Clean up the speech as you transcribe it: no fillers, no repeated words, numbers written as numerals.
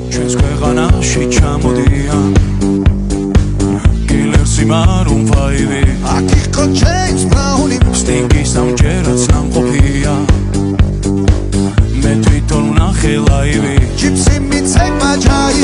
ჩვენს ქვეყანაში ჩამოდიან კილერსი მარუნ ფაივი აქ იყო ჯეიმს ბრაუნი სტინგის ამჯერად სამყოფია მე თვითონ ვნახე ლაივი ჯიპსი მიცემა ჯაი